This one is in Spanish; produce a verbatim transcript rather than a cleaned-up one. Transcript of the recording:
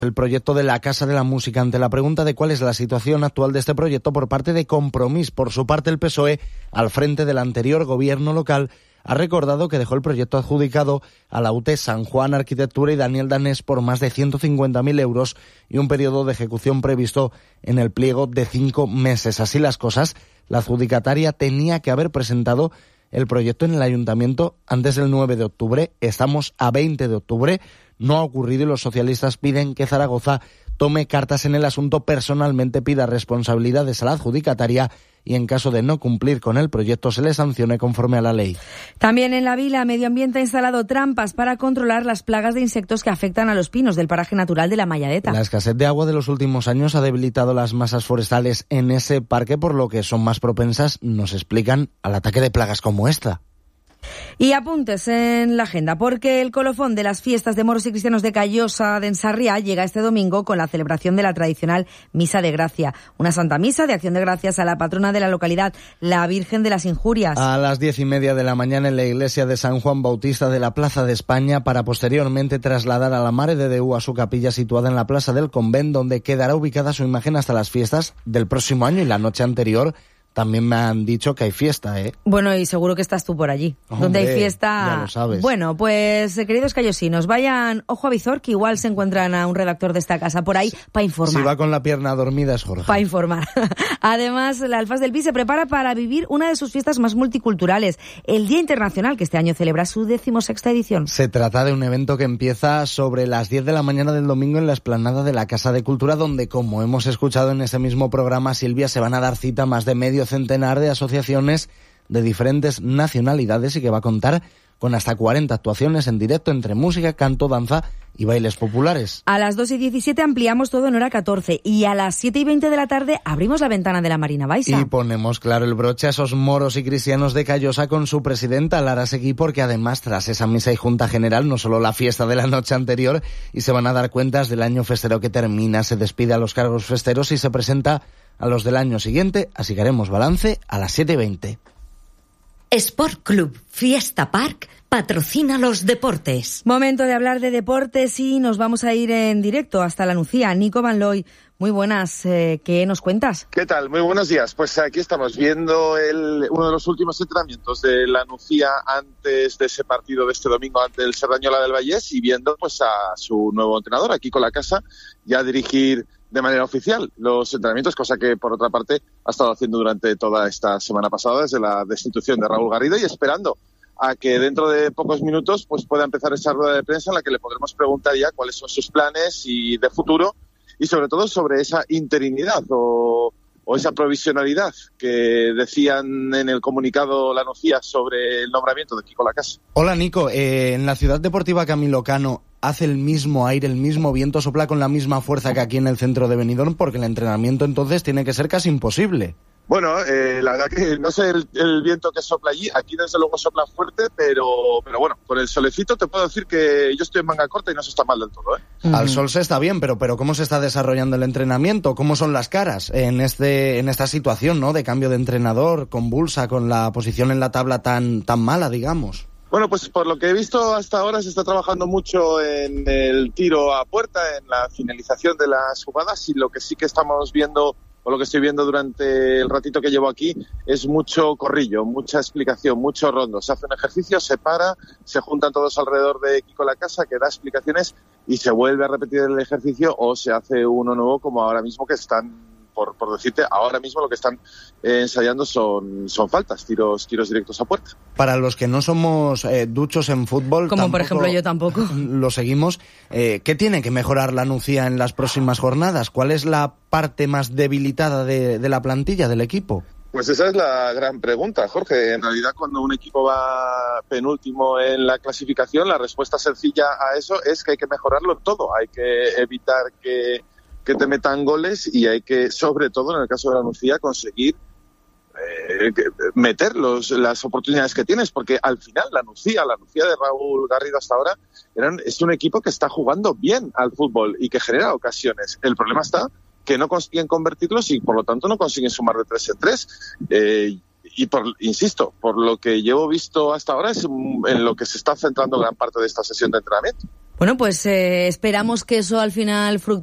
el proyecto de la Casa de la Música. Ante la pregunta de cuál es la situación actual de este proyecto por parte de Compromís, por su parte el P S O E, al frente del anterior gobierno local, ha recordado que dejó el proyecto adjudicado a la U T San Juan Arquitectura y Daniel Danés por más de ciento cincuenta mil euros y un periodo de ejecución previsto en el pliego de cinco meses. Así las cosas, la adjudicataria tenía que haber presentado el proyecto en el ayuntamiento antes del nueve de octubre. Estamos a veinte de octubre. No ha ocurrido y los socialistas piden que Zaragoza tome cartas en el asunto, personalmente pida responsabilidades a la adjudicataria y en caso de no cumplir con el proyecto se le sancione conforme a la ley. También en la Vila, Medio Ambiente ha instalado trampas para controlar las plagas de insectos que afectan a los pinos del paraje natural de la Malladeta. La escasez de agua de los últimos años ha debilitado las masas forestales en ese parque, por lo que son más propensas, nos explican, al ataque de plagas como esta. Y apuntes en la agenda, porque el colofón de las fiestas de moros y cristianos de Callosa de Ensarriá llega este domingo con la celebración de la tradicional Misa de Gracia, una santa misa de acción de gracias a la patrona de la localidad, la Virgen de las Injurias. A las diez y media de la mañana en la iglesia de San Juan Bautista de la Plaza de España, para posteriormente trasladar a la Mare de Déu a su capilla situada en la Plaza del Convent, donde quedará ubicada su imagen hasta las fiestas del próximo año. Y la noche anterior también me han dicho que hay fiesta, ¿eh? Bueno, y seguro que estás tú por allí. Hombre, donde hay fiesta. Ya lo sabes. Bueno, pues, queridos callosinos, vayan ojo a visor, que igual se encuentran a un redactor de esta casa por ahí para informar. Si va con la pierna dormida es Jorge. Para informar. Además, la Alfaz del Pi se prepara para vivir una de sus fiestas más multiculturales, el Día Internacional, que este año celebra su decimosexta edición. Se trata de un evento que empieza sobre las diez de la mañana del domingo en la explanada de la Casa de Cultura, donde, como hemos escuchado en ese mismo programa, Silvia, se van a dar cita más de medio centenar de asociaciones de diferentes nacionalidades y que va a contar con hasta cuarenta actuaciones en directo entre música, canto, danza y bailes populares. A las dos y diecisiete ampliamos todo en hora catorce y a las siete y veinte de la tarde abrimos la ventana de la Marina Baixa. Y ponemos claro el broche a esos moros y cristianos de Callosa con su presidenta Lara Seguí, porque además tras esa misa y junta general, no solo la fiesta de la noche anterior, y se van a dar cuentas del año festero que termina, se despide a los cargos festeros y se presenta a los del año siguiente, así que haremos balance a las siete y veinte. Sport Club Fiesta Park patrocina los deportes. Momento de hablar de deportes y nos vamos a ir en directo hasta la Nucía. Nico Van Looy, muy buenas, eh, ¿qué nos cuentas? ¿Qué tal? Muy buenos días. Pues aquí estamos viendo el, uno de los últimos entrenamientos de la Nucía antes de ese partido de este domingo ante el Cerdañola del Vallés y viendo pues a su nuevo entrenador aquí con la casa ya dirigir de manera oficial los entrenamientos, cosa que por otra parte ha estado haciendo durante toda esta semana pasada desde la destitución de Raúl Garrido y esperando a que dentro de pocos minutos pues pueda empezar esa rueda de prensa en la que le podremos preguntar ya cuáles son sus planes y de futuro y sobre todo sobre esa interinidad o, o esa provisionalidad que decían en el comunicado la Nucía sobre el nombramiento de Kiko Lacasa. Hola Nico, eh, en la Ciudad Deportiva Camilo Cano hace el mismo aire, el mismo viento, sopla con la misma fuerza que aquí en el centro de Benidorm, porque el entrenamiento entonces tiene que ser casi imposible. Bueno, eh, la verdad que no sé el, el viento que sopla allí, aquí desde luego sopla fuerte, pero pero bueno, con el solecito te puedo decir que yo estoy en manga corta y no se está mal del todo, ¿eh? Uh-huh. Al sol se está bien, pero pero ¿cómo se está desarrollando el entrenamiento? ¿Cómo son las caras en este en esta situación, ¿no? De cambio de entrenador, convulsa, con la posición en la tabla tan tan mala, digamos. Bueno, pues por lo que he visto hasta ahora se está trabajando mucho en el tiro a puerta, en la finalización de las jugadas y lo que sí que estamos viendo o lo que estoy viendo durante el ratito que llevo aquí es mucho corrillo, mucha explicación, mucho rondo. Se hace un ejercicio, se para, se juntan todos alrededor de Kiko Lacasa que da explicaciones y se vuelve a repetir el ejercicio o se hace uno nuevo como ahora mismo que están Por, por decirte, ahora mismo lo que están eh, ensayando son, son faltas, tiros tiros directos a puerta. Para los que no somos eh, duchos en fútbol, como por ejemplo yo tampoco, lo seguimos, eh, ¿qué tiene que mejorar la Nucía en las próximas jornadas? ¿Cuál es la parte más debilitada de, de la plantilla, del equipo? Pues esa es la gran pregunta, Jorge. En realidad, cuando un equipo va penúltimo en la clasificación, la respuesta sencilla a eso es que hay que mejorarlo todo. Hay que evitar que que te metan goles y hay que, sobre todo en el caso de la Nucía, conseguir eh, meter los, las oportunidades que tienes, porque al final la Nucía, la Nucía de Raúl Garrido hasta ahora, eran, es un equipo que está jugando bien al fútbol y que genera ocasiones. El problema está que no consiguen convertirlos y por lo tanto no consiguen sumar de tres en tres. Eh, y por, insisto, por lo que llevo visto hasta ahora es en lo que se está centrando gran parte de esta sesión de entrenamiento. Bueno, pues eh, esperamos que eso al final fructifique.